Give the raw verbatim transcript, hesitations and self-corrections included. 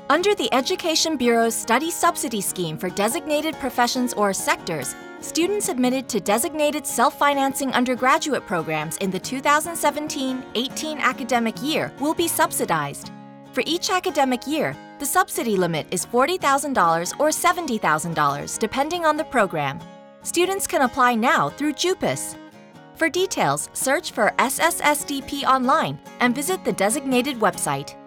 Under the Education Bureau's Study Subsidy Scheme for designated professions or sectors, students admitted to designated self-financing undergraduate programs in the two thousand seventeen eighteen academic year will be subsidized. For each academic year, the subsidy limit is forty thousand dollars or seventy thousand dollars, depending on the program. Students can apply now through JUPAS. For details, search for S S S D P online and visit the designated website.